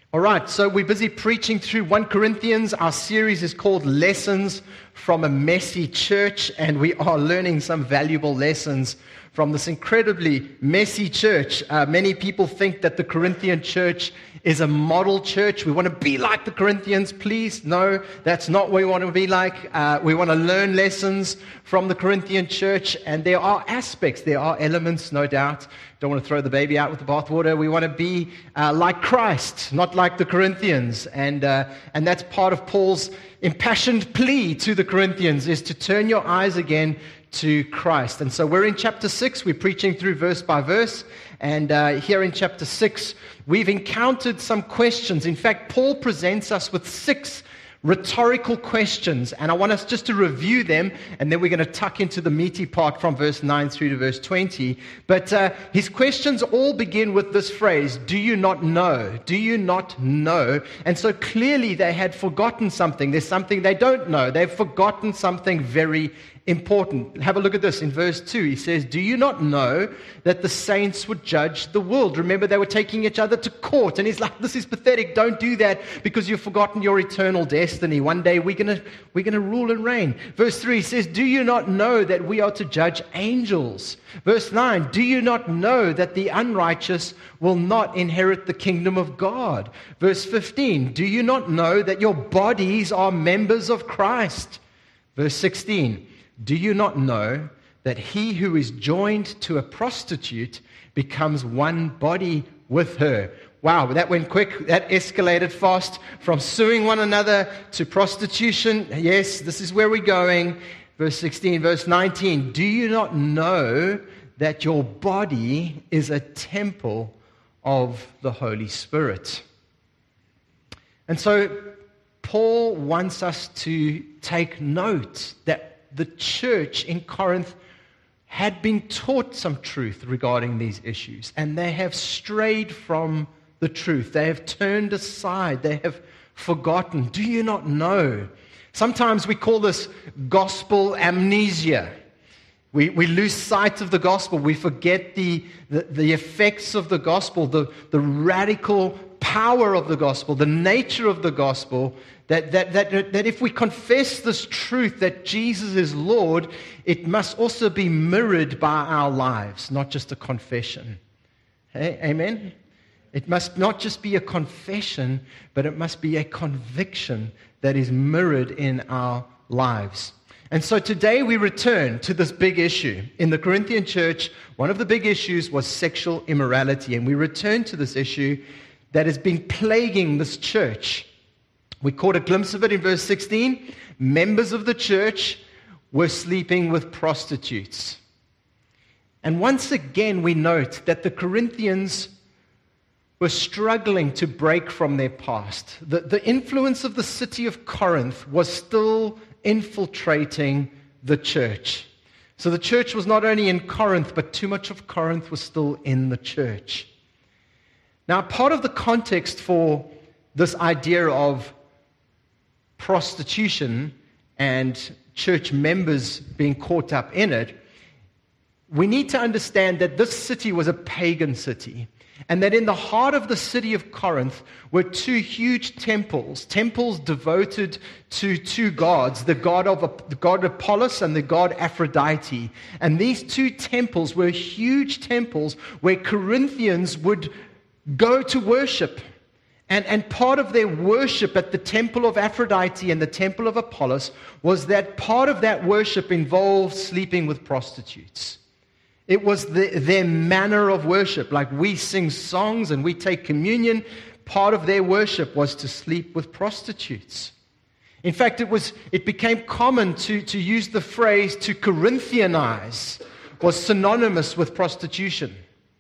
All right, so we're busy preaching through 1 Corinthians. Our series is called Lessons from a Messy Church, and we are learning some valuable lessons from this incredibly messy church. Many people think that the Corinthian church is a model church. We want to be like the Corinthians. Please, no, that's not what we want to be like. We want to learn lessons from the Corinthian church, and there are aspects, there are elements, no doubt. Don't want to throw the baby out with the bathwater. We want to be like Christ, not like the Corinthians. And that's part of Paul's impassioned plea to the Corinthians, is to turn your eyes again to Christ. And so we're in chapter 6. We're preaching through verse by verse. And here in chapter 6, we've encountered some questions. In fact, Paul presents us with 6 rhetorical questions, and I want us just to review them, and then we're going to tuck into the meaty part from verse 9 through to verse 20. But his questions all begin with this phrase, do you not know? Do you not know? And so clearly they had forgotten something. There's something they don't know. They've forgotten something very important. Have a look at this. In verse 2, he says, do you not know that the saints would judge the world? Remember, they were taking each other to court. And he's like, this is pathetic. Don't do that because you've forgotten your eternal destiny. One day we're going to rule and reign. Verse 3 says, do you not know that we are to judge angels? Verse 9, do you not know that the unrighteous will not inherit the kingdom of God? Verse 15, do you not know that your bodies are members of Christ? Verse 16, do you not know that he who is joined to a prostitute becomes one body with her? Wow, that went quick. That escalated fast from suing one another to prostitution. Yes, this is where we're going. Verse 16, verse 19. Do you not know that your body is a temple of the Holy Spirit? And so Paul wants us to take note that the church in Corinth had been taught some truth regarding these issues, and they have strayed from the truth. They have turned aside. They have forgotten. Do you not know? Sometimes we call this gospel amnesia. We lose sight of the gospel. We forget the effects of the gospel, the radical power of the gospel, the nature of the gospel, that if we confess this truth that Jesus is Lord, it must also be mirrored by our lives, not just a confession. Hey, amen? It must not just be a confession, but it must be a conviction that is mirrored in our lives. And so today we return to this big issue. In the Corinthian church, one of the big issues was sexual immorality. And we return to this issue that has been plaguing this church. We caught a glimpse of it in verse 16. Members of the church were sleeping with prostitutes. And once again we note that the Corinthians were struggling to break from their past. The influence of the city of Corinth was still infiltrating the church. So the church was not only in Corinth, but too much of Corinth was still in the church. Now, part of the context for this idea of prostitution and church members being caught up in it, we need to understand that this city was a pagan city, and that in the heart of the city of Corinth were 2 huge temples devoted to 2 gods, the god Apollos and the god Aphrodite. And these 2 temples were huge temples where Corinthians would go to worship. And part of their worship at the temple of Aphrodite and the temple of Apollos was that part of that worship involved sleeping with prostitutes. It was their manner of worship. Like we sing songs and we take communion, part of their worship was to sleep with prostitutes. In fact, it became common to use the phrase to Corinthianize, was synonymous with prostitution.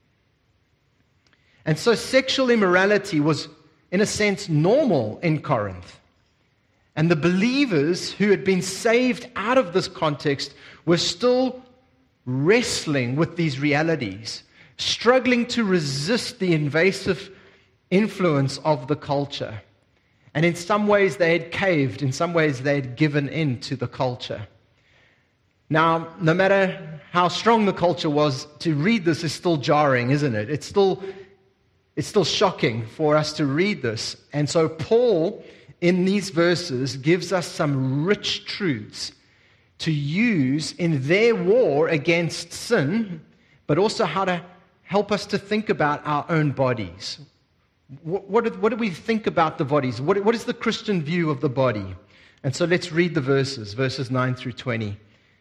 And so sexual immorality was, in a sense, normal in Corinth. And the believers who had been saved out of this context were still wrestling with these realities, struggling to resist the invasive influence of the culture. And in some ways they had caved, in some ways they had given in to the culture. Now, no matter how strong the culture was, to read this is still jarring, isn't it? It's still it's still shocking for us to read this. And so Paul, in these verses, gives us some rich truths to use in their war against sin, but also how to help us to think about our own bodies. What do we think about the bodies? What is the Christian view of the body? And so let's read the verses 9 through 20,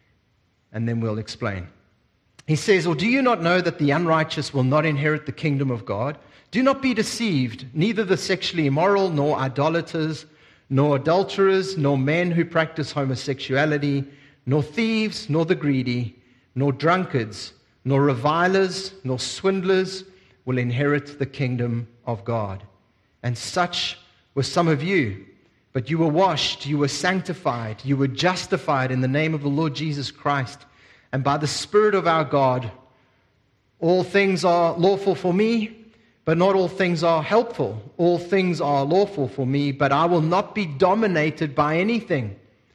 and then we'll explain. He says, "Or do you not know that the unrighteous will not inherit the kingdom of God? Do not be deceived, neither the sexually immoral, nor idolaters, nor adulterers, nor men who practice homosexuality, nor thieves, nor the greedy, nor drunkards, nor revilers, nor swindlers will inherit the kingdom of God. And such were some of you. But you were washed, you were sanctified, you were justified in the name of the Lord Jesus Christ, and by the Spirit of our God. All things are lawful for me, but not all things are helpful. All things are lawful for me, but I will not be dominated by anything.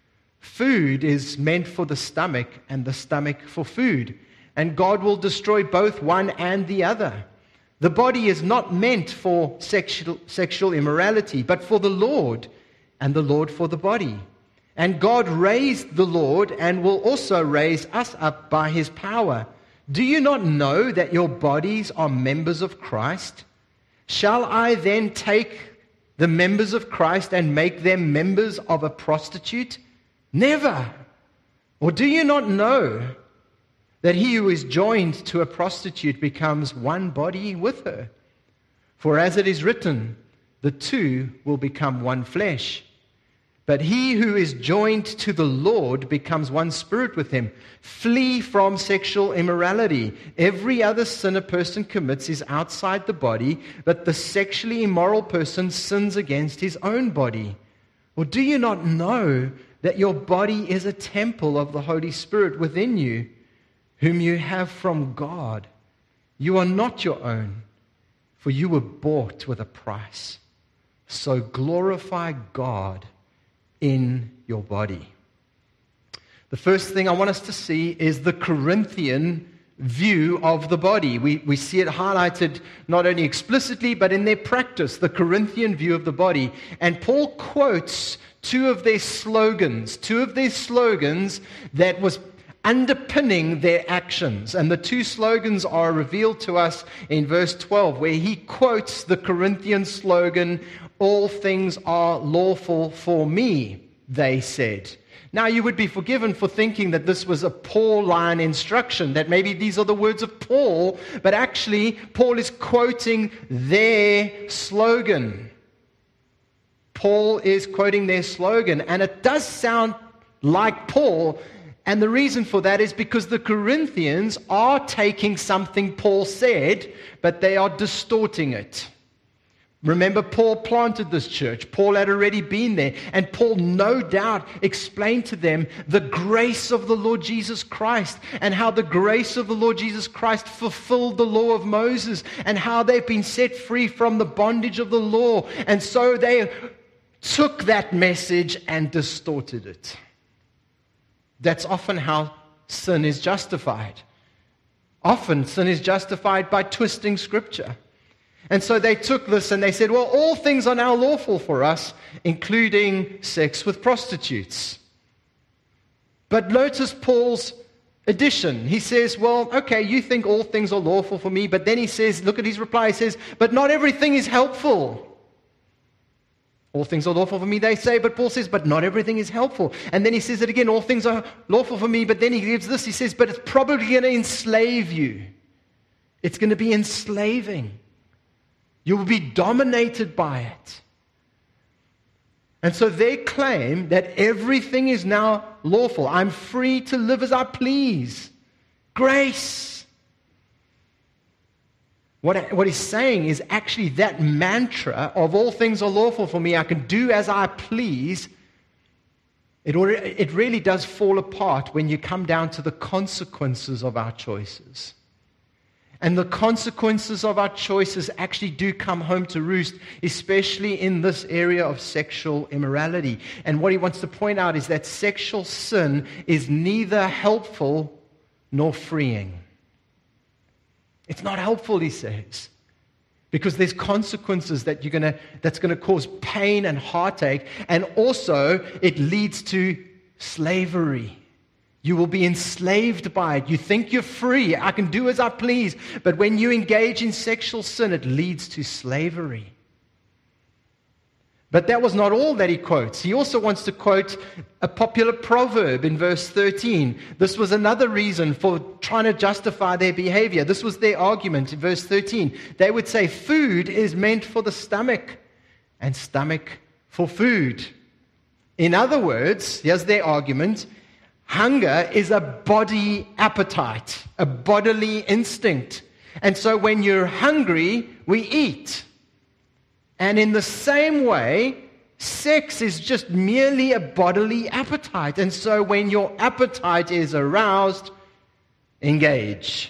Food is meant for the stomach, and the stomach for food. And God will destroy both one and the other. The body is not meant for sexual immorality, but for the Lord, and the Lord for the body. And God raised the Lord and will also raise us up by his power. Do you not know that your bodies are members of Christ? Shall I then take the members of Christ and make them members of a prostitute? Never. Or do you not know that he who is joined to a prostitute becomes one body with her? For as it is written, the two will become one flesh. But he who is joined to the Lord becomes one spirit with him. Flee from sexual immorality. Every other sin a person commits is outside the body, but the sexually immoral person sins against his own body. Or do you not know that your body is a temple of the Holy Spirit within you, whom you have from God? You are not your own, for you were bought with a price. So glorify God in your body." The first thing I want us to see is the Corinthian view of the body. We see it highlighted not only explicitly, but in their practice, the Corinthian view of the body. And Paul quotes two of their slogans that was underpinning their actions. And the two slogans are revealed to us in verse 12, where he quotes the Corinthian slogan, "All things are lawful for me," they said. Now, you would be forgiven for thinking that this was a Pauline instruction, that maybe these are the words of Paul, but actually, Paul is quoting their slogan. Paul is quoting their slogan, and it does sound like Paul, and the reason for that is because the Corinthians are taking something Paul said, but they are distorting it. Remember, Paul planted this church. Paul had already been there. And Paul no doubt explained to them the grace of the Lord Jesus Christ and how the grace of the Lord Jesus Christ fulfilled the law of Moses and how they've been set free from the bondage of the law. And so they took that message and distorted it. That's often how sin is justified. Often sin is justified by twisting Scripture. And so they took this and they said, well, all things are now lawful for us, including sex with prostitutes. But notice Paul's addition. He says, well, okay, you think all things are lawful for me, but then he says, look at his reply, he says, but not everything is helpful. All things are lawful for me, they say, but Paul says, but not everything is helpful. And then he says it again, all things are lawful for me, but then he gives this, he says, but it's probably going to enslave you. It's going to be enslaving. You will be dominated by it. And so they claim that everything is now lawful. I'm free to live as I please. Grace. What he's saying is actually that mantra of all things are lawful for me, I can do as I please. It really does fall apart when you come down to the consequences of our choices. And the consequences of our choices actually do come home to roost, especially in this area of sexual immorality. And what he wants to point out is that sexual sin is neither helpful nor freeing. It's not helpful, he says. because there's consequences that's going to cause pain and heartache, and also it leads to slavery. You will be enslaved by it. You think you're free. I can do as I please. But when you engage in sexual sin, it leads to slavery. But that was not all that he quotes. He also wants to quote a popular proverb in verse 13. This was another reason for trying to justify their behavior. This was their argument in verse 13. They would say, food is meant for the stomach, and stomach for food. In other words, here's their argument: hunger is a body appetite, a bodily instinct. And so when you're hungry, we eat. And in the same way, sex is just merely a bodily appetite. And so when your appetite is aroused, engage.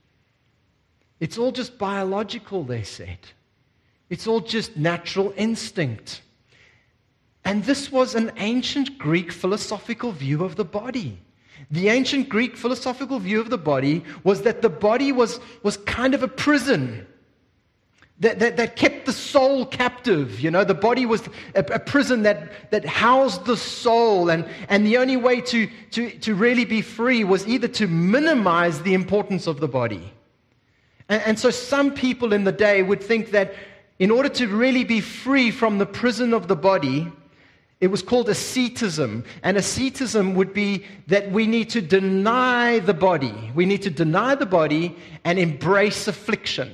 It's all just biological, they said. It's all just natural instinct. And this was an ancient Greek philosophical view of the body. The ancient Greek philosophical view of the body was that the body was kind of a prison that kept the soul captive. You know, the body was a prison that housed the soul, and the only way to really be free was either to minimize the importance of the body. And so some people in the day would think that in order to really be free from the prison of the body, it was called asceticism. And asceticism would be that we need to deny the body. We need to deny the body and embrace affliction.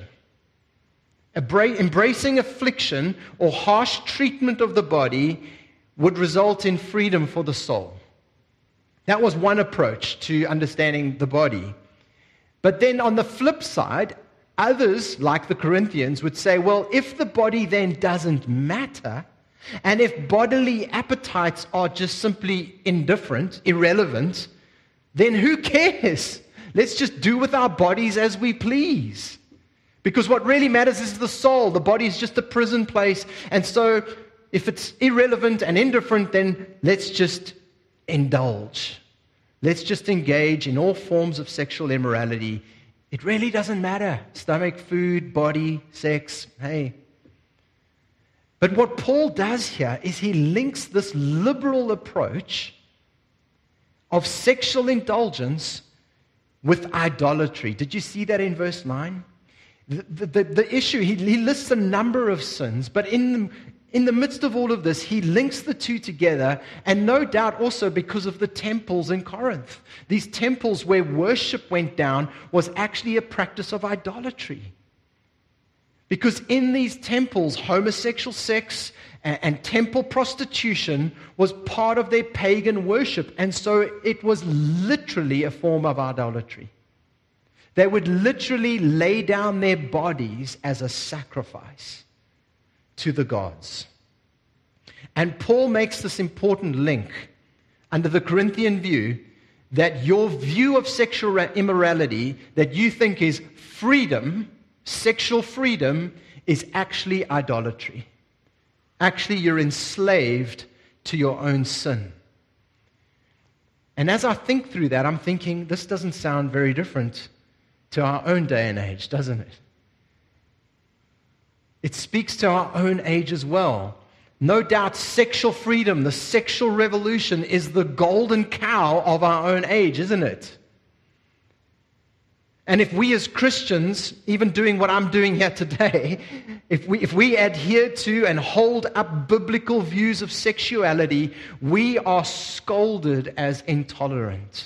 Embracing affliction or harsh treatment of the body would result in freedom for the soul. That was one approach to understanding the body. But then on the flip side, others, like the Corinthians, would say, well, if the body then doesn't matter, and if bodily appetites are just simply indifferent, irrelevant, then who cares? Let's just do with our bodies as we please. Because what really matters is the soul. The body is just a prison place. And so if it's irrelevant and indifferent, then let's just indulge. Let's just engage in all forms of sexual immorality. It really doesn't matter. Stomach, food, body, sex, hey. But what Paul does here is he links this liberal approach of sexual indulgence with idolatry. Did you see that in verse 9? The issue, he lists a number of sins, but in the midst of all of this, he links the two together, and no doubt also because of the temples in Corinth. These temples where worship went down was actually a practice of idolatry. Because in these temples, homosexual sex and temple prostitution was part of their pagan worship. And so it was literally a form of idolatry. They would literally lay down their bodies as a sacrifice to the gods. And Paul makes this important link under the Corinthian view that your view of sexual immorality that you think is freedom, sexual freedom, is actually idolatry. Actually, you're enslaved to your own sin. And as I think through that, I'm thinking, this doesn't sound very different to our own day and age, doesn't it? It speaks to our own age as well. No doubt sexual freedom, the sexual revolution, is the golden cow of our own age, isn't it? And if we as Christians, even doing what I'm doing here today, if we adhere to and hold up biblical views of sexuality, we are scolded as intolerant.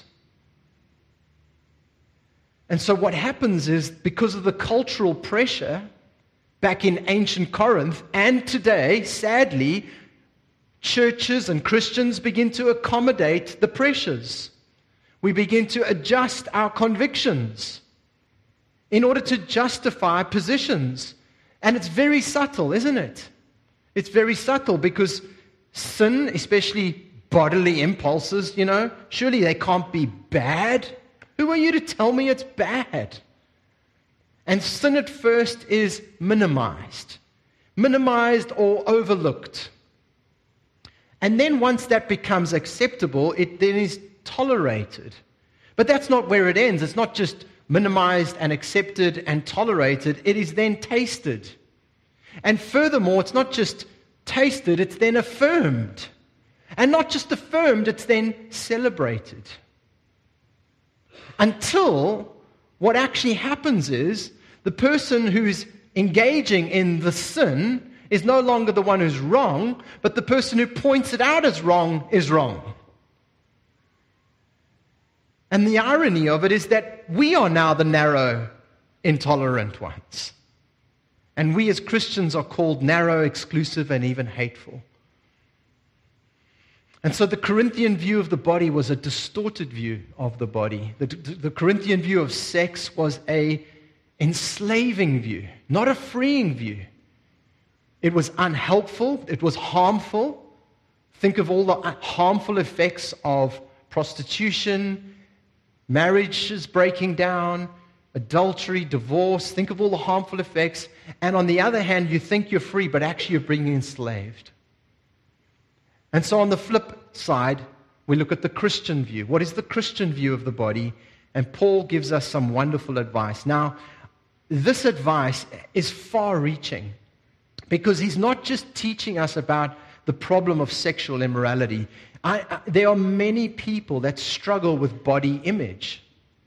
And so what happens is, because of the cultural pressure back in ancient Corinth and today, sadly, churches and Christians begin to accommodate the pressures. We begin to adjust our convictions in order to justify positions. And it's very subtle, isn't it? It's very subtle because sin, especially bodily impulses, surely they can't be bad. Who are you to tell me it's bad? And sin at first is minimized or overlooked. And then once that becomes acceptable, it then is tolerated. But that's not where it ends. It's not just minimized and accepted and tolerated. It is then tasted. And furthermore, it's not just tasted, it's then affirmed. And not just affirmed, it's then celebrated. Until what actually happens is the person who's engaging in the sin is no longer the one who's wrong, but the person who points it out as wrong is wrong. And the irony of it is that we are now the narrow, intolerant ones. And we as Christians are called narrow, exclusive, and even hateful. And so the Corinthian view of the body was a distorted view of the body. The Corinthian view of sex was an enslaving view, not a freeing view. It was unhelpful. It was harmful. Think of all the harmful effects of prostitution, marriages breaking down, adultery, divorce. Think of all the harmful effects. And on the other hand, you think you're free, but actually you're being enslaved. And so on the flip side, we look at the Christian view. What is the Christian view of the body? And Paul gives us some wonderful advice. Now, this advice is far-reaching because he's not just teaching us about the problem of sexual immorality. There are many people that struggle with body image,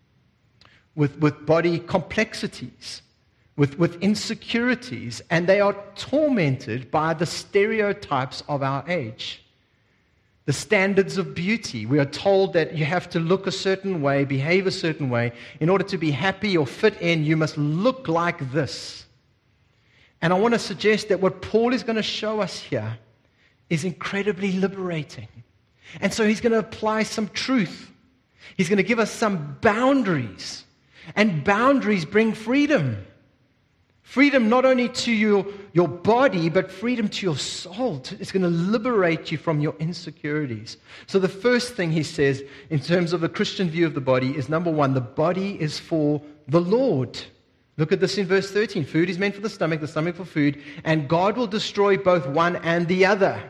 with body complexities, with insecurities, and they are tormented by the stereotypes of our age. The standards of beauty. We are told that you have to look a certain way, behave a certain way. In order to be happy or fit in, you must look like this. And I want to suggest that what Paul is going to show us here is incredibly liberating. And so he's going to apply some truth. He's going to give us some boundaries. And boundaries bring freedom. Freedom not only to your body, but freedom to your soul. It's going to liberate you from your insecurities. So the first thing he says in terms of the Christian view of the body is, number one, the body is for the Lord. Look at this in verse 13. Food is meant for the stomach for food, and God will destroy both one and the other.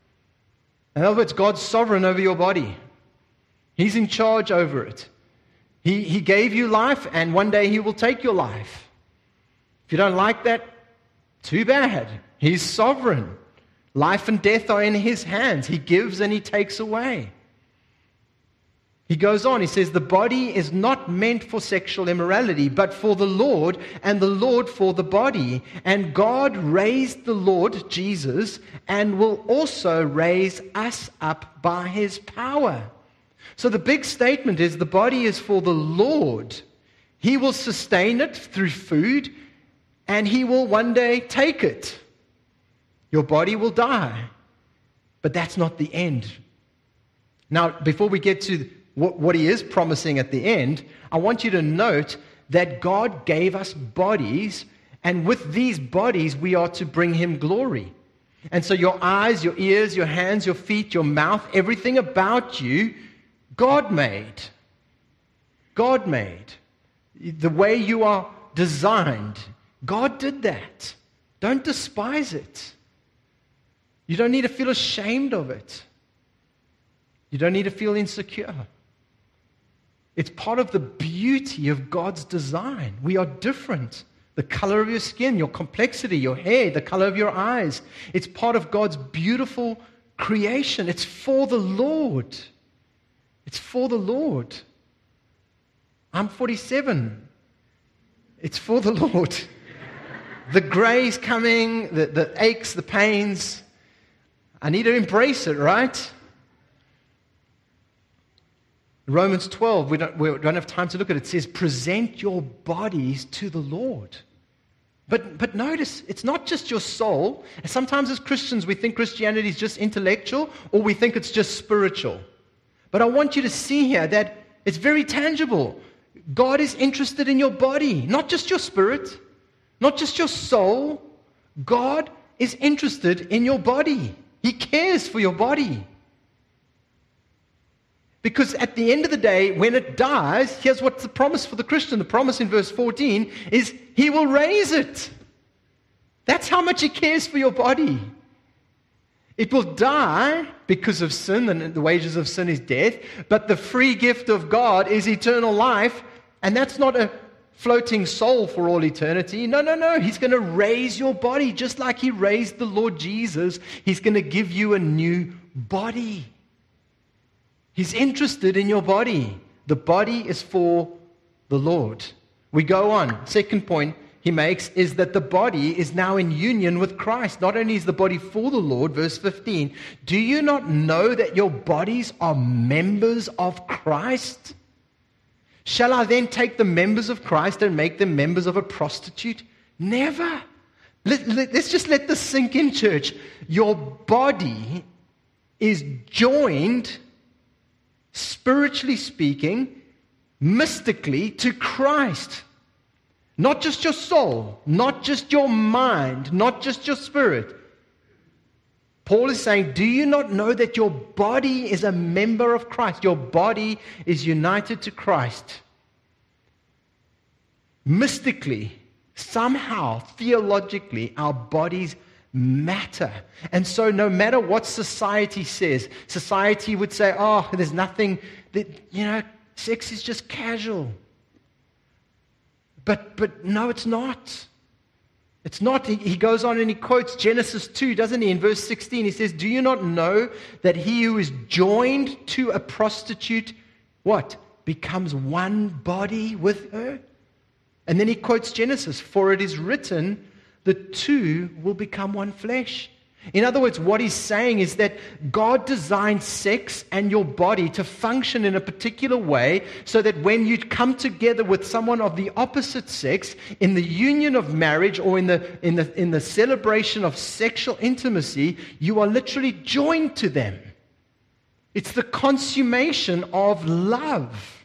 In other words, God's sovereign over your body. He's in charge over it. He gave you life, and one day He will take your life. If you don't like that, too bad. He's sovereign. Life and death are in His hands. He gives and He takes away. He goes on, he says, the body is not meant for sexual immorality, but for the Lord, and the Lord for the body. And God raised the Lord, Jesus, and will also raise us up by His power. So the big statement is the body is for the Lord. He will sustain it through food, and He will one day take it. Your body will die, but that's not the end. Now, before we get to what He is promising at the end, I want you to note that God gave us bodies, and with these bodies we are to bring Him glory. And so your eyes, your ears, your hands, your feet, your mouth, everything about you, God made. God made. The way you are designed, God did that. Don't despise it. You don't need to feel ashamed of it. You don't need to feel insecure. It's part of the beauty of God's design. We are different. The color of your skin, your complexity, your hair, the color of your eyes. It's part of God's beautiful creation. It's for the Lord. It's for the Lord. I'm 47. It's for the Lord. The gray's coming, the aches, the pains. I need to embrace it, right? Romans 12, we don't have time to look at it. It says, present your bodies to the Lord. But notice, it's not just your soul. And sometimes as Christians, we think Christianity is just intellectual, or we think it's just spiritual. But I want you to see here that it's very tangible. God is interested in your body, not just your spirit, not just your soul. God is interested in your body. He cares for your body. Because at the end of the day, when it dies, here's what's the promise for the Christian. The promise in verse 14 is He will raise it. That's how much He cares for your body. It will die because of sin, and the wages of sin is death. But the free gift of God is eternal life. And that's not a floating soul for all eternity. No. He's going to raise your body just like He raised the Lord Jesus. He's going to give you a new body. He's interested in your body. The body is for the Lord. We go on. Second point he makes is that the body is now in union with Christ. Not only is the body for the Lord, verse 15, do you not know that your bodies are members of Christ? Shall I then take the members of Christ and make them members of a prostitute? Never. Let's just let this sink in, church. Your body is joined, spiritually speaking, mystically, to Christ. Not just your soul, not just your mind, not just your spirit. Paul is saying, do you not know that your body is a member of Christ? Your body is united to Christ. Mystically, somehow, theologically, our bodies matter. And so no matter what society says, society would say, oh, there's nothing, sex is just casual. But no, it's not. It's not. He goes on and he quotes Genesis 2, doesn't he? In verse 16, he says, do you not know that he who is joined to a prostitute, what? Becomes one body with her? And then he quotes Genesis, for it is written, the two will become one flesh. In other words, what he's saying is that God designed sex and your body to function in a particular way so that when you come together with someone of the opposite sex in the union of marriage or in the celebration of sexual intimacy, you are literally joined to them. It's the consummation of love.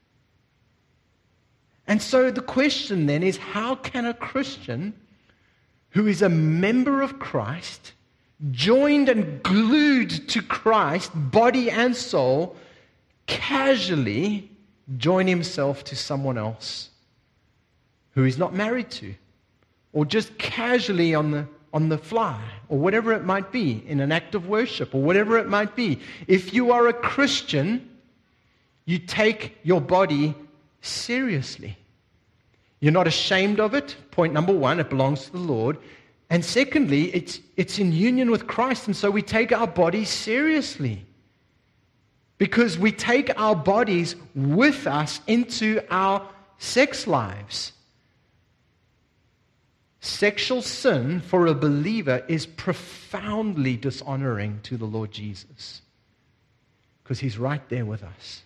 And so the question then is, how can a Christian who is a member of Christ, joined and glued to Christ, body and soul, casually join himself to someone else who he's not married to, or just casually on the fly, or whatever it might be, in an act of worship, or whatever it might be. If you are a Christian, you take your body seriously. You're not ashamed of it. Point number one, it belongs to the Lord. And secondly, it's in union with Christ, and so we take our bodies seriously. Because we take our bodies with us into our sex lives. Sexual sin for a believer is profoundly dishonoring to the Lord Jesus. Because He's right there with us.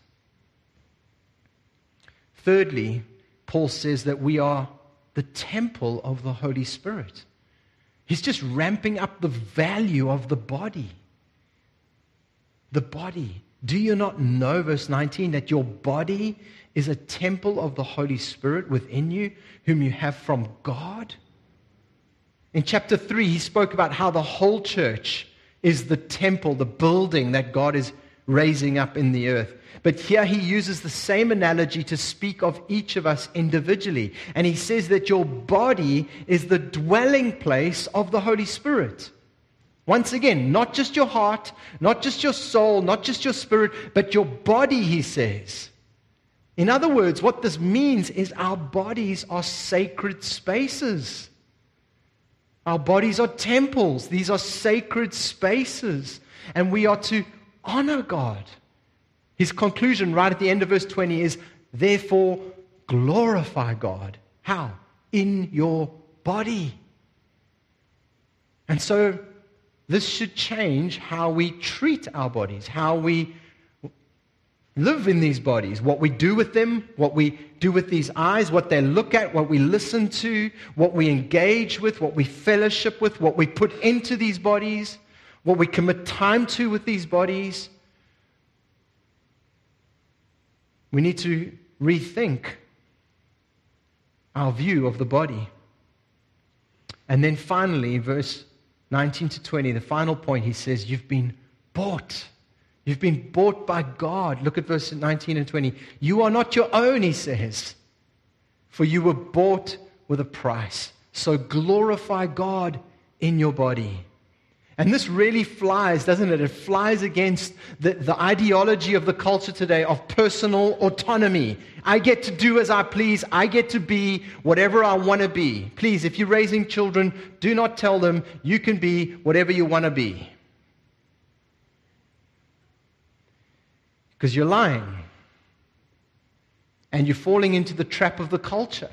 Thirdly, Paul says that we are the temple of the Holy Spirit. He's just ramping up the value of the body. The body. Do you not know, verse 19, that your body is a temple of the Holy Spirit within you, whom you have from God? In chapter 3, he spoke about how the whole church is the temple, the building that God is raising up in the earth. But here he uses the same analogy to speak of each of us individually. And he says that your body is the dwelling place of the Holy Spirit. Once again, not just your heart, not just your soul, not just your spirit, but your body, he says. In other words, what this means is our bodies are sacred spaces. Our bodies are temples. These are sacred spaces. And we are to honor God. His conclusion right at the end of verse 20 is, therefore, glorify God. How? In your body. And so, this should change how we treat our bodies, how we live in these bodies, what we do with them, what we do with these eyes, what they look at, what we listen to, what we engage with, what we fellowship with, what we put into these bodies, what we commit time to with these bodies. We need to rethink our view of the body. And then finally, verse 19 to 20, the final point, he says, you've been bought. You've been bought by God. Look at verse 19 and 20. You are not your own, he says, for you were bought with a price. So glorify God in your body. And this really flies, doesn't it? It flies against the ideology of the culture today of personal autonomy. I get to do as I please. I get to be whatever I want to be. Please, if you're raising children, do not tell them you can be whatever you want to be. Because you're lying. And you're falling into the trap of the culture.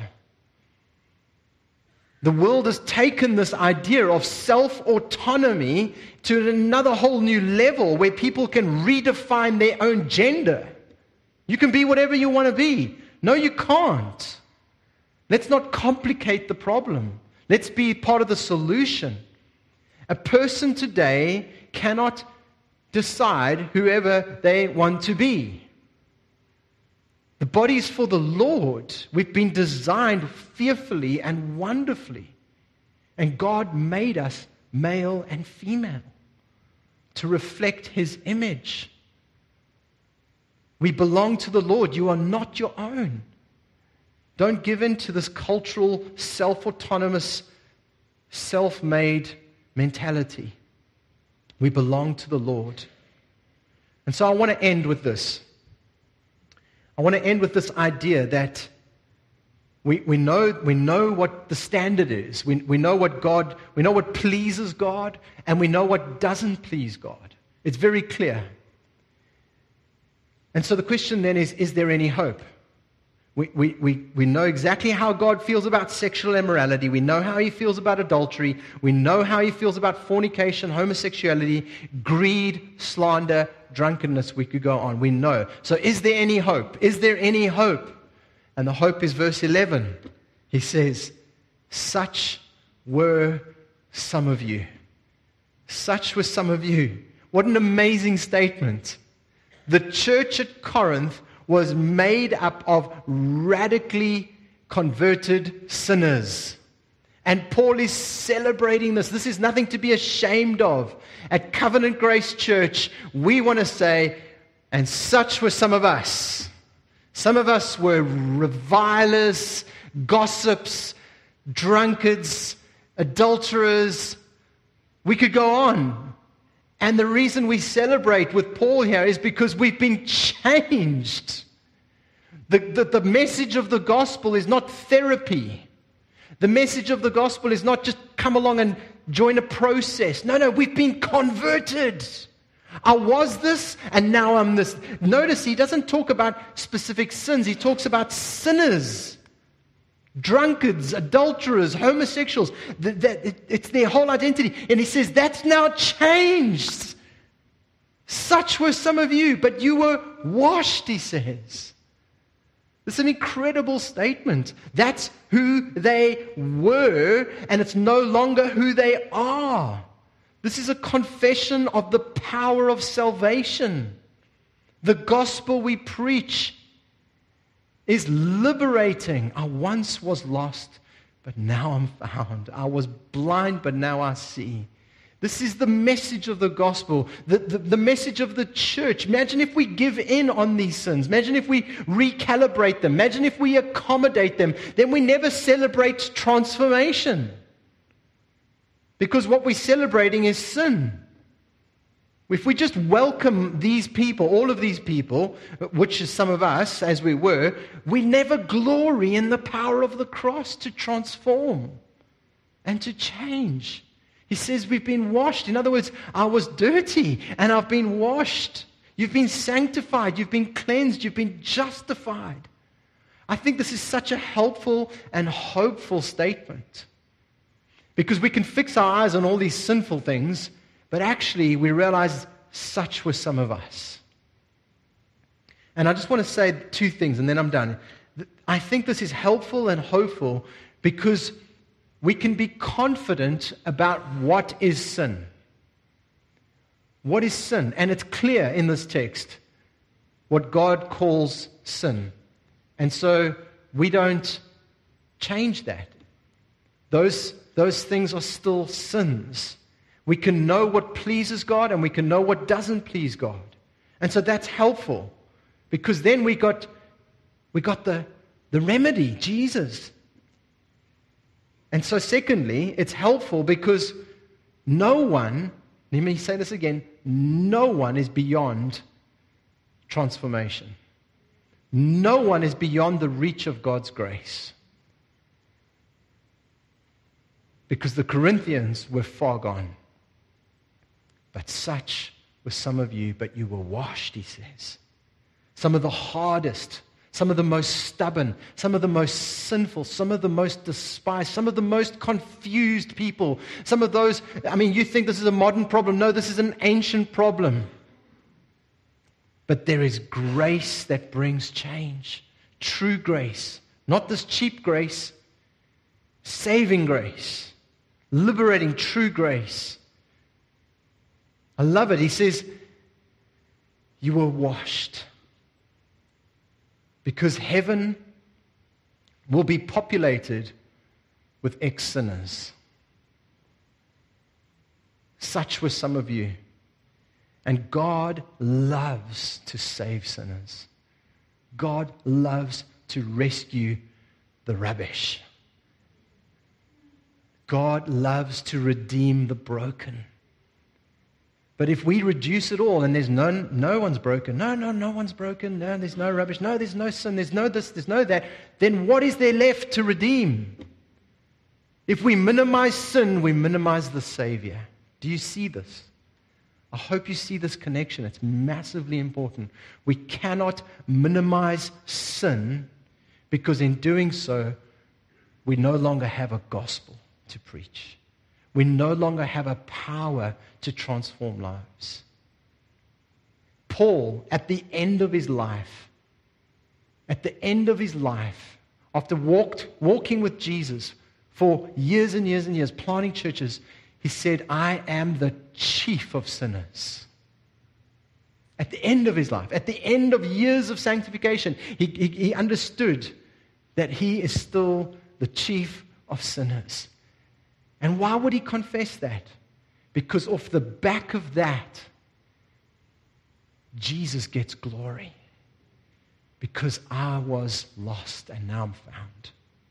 The world has taken this idea of self-autonomy to another whole new level where people can redefine their own gender. You can be whatever you want to be. No, you can't. Let's not complicate the problem. Let's be part of the solution. A person today cannot decide whoever they want to be. The body is for the Lord. We've been designed fearfully and wonderfully. And God made us male and female to reflect His image. We belong to the Lord. You are not your own. Don't give in to this cultural, self-autonomous, self-made mentality. We belong to the Lord. And so I want to end with this. I want to end with this idea that we know what the standard is. We know what pleases God, and we know what doesn't please God. It's very clear. And so the question then is there any hope? We know exactly how God feels about sexual immorality. We know how He feels about adultery. We know how He feels about fornication, homosexuality, greed, slander, drunkenness. We could go on. We know. So is there any hope? Is there any hope? And the hope is verse 11. He says, such were some of you. Such were some of you. What an amazing statement. The church at Corinth was made up of radically converted sinners. And Paul is celebrating this. This is nothing to be ashamed of. At Covenant Grace Church, we want to say, and such were some of us. Some of us were revilers, gossips, drunkards, adulterers. We could go on. And the reason we celebrate with Paul here is because we've been changed. The message of the gospel is not therapy. The message of the gospel is not just come along and join a process. No, we've been converted. I was this and now I'm this. Notice he doesn't talk about specific sins. He talks about sinners, drunkards, adulterers, homosexuals. It's their whole identity. And he says, that's now changed. Such were some of you, but you were washed, he says. It's an incredible statement. That's who they were, and it's no longer who they are. This is a confession of the power of salvation. The gospel we preach is liberating. I once was lost, but now I'm found. I was blind, but now I see. This is the message of the gospel, the message of the church. Imagine if we give in on these sins. Imagine if we recalibrate them. Imagine if we accommodate them. Then we never celebrate transformation. Because what we're celebrating is sin. If we just welcome these people, all of these people, which is some of us, as we were, we never glory in the power of the cross to transform and to change. He says we've been washed. In other words, I was dirty and I've been washed. You've been sanctified. You've been cleansed. You've been justified. I think this is such a helpful and hopeful statement. Because we can fix our eyes on all these sinful things, but actually we realize such were some of us. And I just want to say two things and then I'm done. I think this is helpful and hopeful because we can be confident about what is sin. What is sin? And it's clear in this text what God calls sin. And so we don't change that. Those things are still sins. We can know what pleases God and we can know what doesn't please God. And so that's helpful because then we got the remedy, Jesus. And so secondly, it's helpful because no one Let me say this again. No one is beyond transformation. No one is beyond the reach of God's grace. Because the Corinthians were far gone. But such were some of you, but you were washed, he says. Some of the hardest, some of the most stubborn, some of the most sinful, some of the most despised, some of the most confused people. Some of those, you think this is a modern problem. No, this is an ancient problem. But there is grace that brings change. True grace. Not this cheap grace. Saving grace. Liberating true grace. I love it. He says, you were washed. Because heaven will be populated with ex-sinners. Such were some of you. And God loves to save sinners. God loves to rescue the rubbish. God loves to redeem the broken. But if we reduce it all and there's no one's broken, no one's broken, no, there's no rubbish, no, there's no sin, there's no this, there's no that, then what is there left to redeem? If we minimize sin, we minimize the Savior. Do you see this? I hope you see this connection. It's massively important. We cannot minimize sin because in doing so, we no longer have a gospel to preach. We no longer have a power to transform lives. Paul, at the end of his life, after walking with Jesus for years and years and years, planting churches, he said, I am the chief of sinners. At the end of his life, at the end of years of sanctification, he understood that he is still the chief of sinners. And why would he confess that? Because off the back of that, Jesus gets glory. Because I was lost and now I'm found.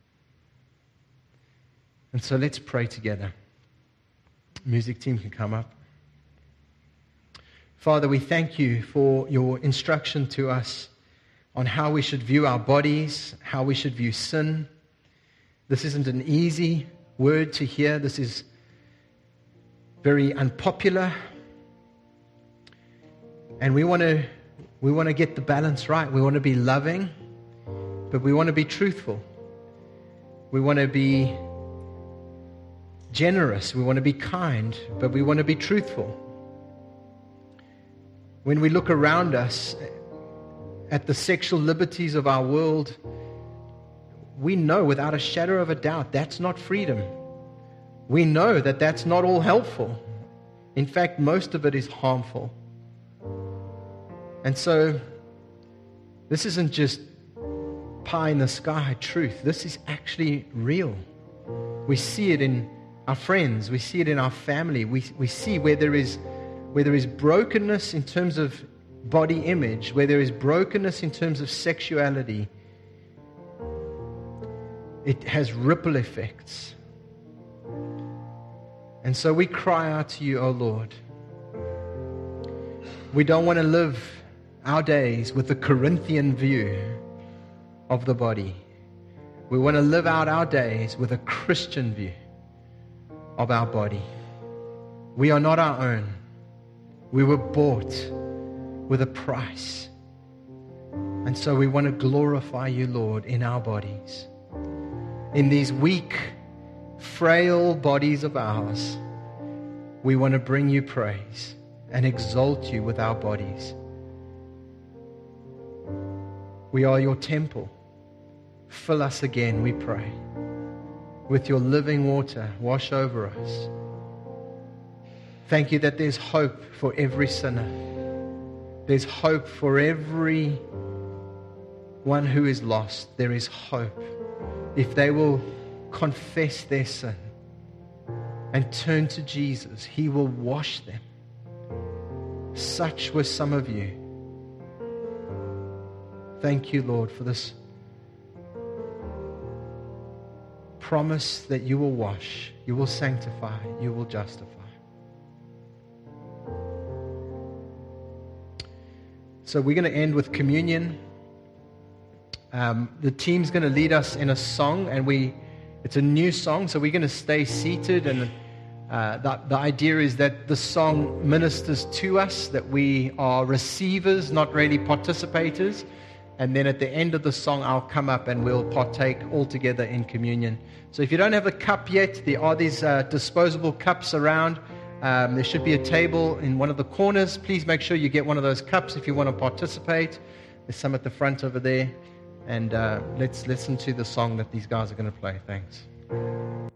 And so let's pray together. Music team can come up. Father, we thank you for your instruction to us on how we should view our bodies, how we should view sin. This isn't an easy word to hear. This is very unpopular. And we want to get the balance right. We want to be loving, but we want to be truthful. We want to be generous. We want to be kind, but we want to be truthful. When we look around us at the sexual liberties of our world, we know without a shadow of a doubt that's not freedom. We know that that's not all helpful. In fact, most of it is harmful. And so, this isn't just pie in the sky truth. This is actually real. We see it in our friends. We see it in our family. We see where there is brokenness in terms of body image, where there is brokenness in terms of sexuality. It has ripple effects. And so we cry out to you, O Lord. We don't want to live our days with the Corinthian view of the body. We want to live out our days with a Christian view of our body. We are not our own. We were bought with a price. And so we want to glorify you, Lord, in our bodies. In these weak, frail bodies of ours, we want to bring you praise and exalt you with our bodies. We are your temple. Fill us again, we pray. With your living water, wash over us. Thank you that there's hope for every sinner. There's hope for every one who is lost. There is hope. If they will confess their sin and turn to Jesus, He will wash them. Such were some of you. Thank you, Lord, for this promise that you will wash, you will sanctify, you will justify. So we're going to end with communion. The team's going to lead us in a song, and it's a new song, so we're going to stay seated. And the idea is that the song ministers to us, that we are receivers, not really participators. And then at the end of the song, I'll come up and we'll partake all together in communion. So if you don't have a cup yet, there are these disposable cups around. There should be a table in one of the corners. Please make sure you get one of those cups if you want to participate. There's some at the front over there. And let's listen to the song that these guys are going to play. Thanks.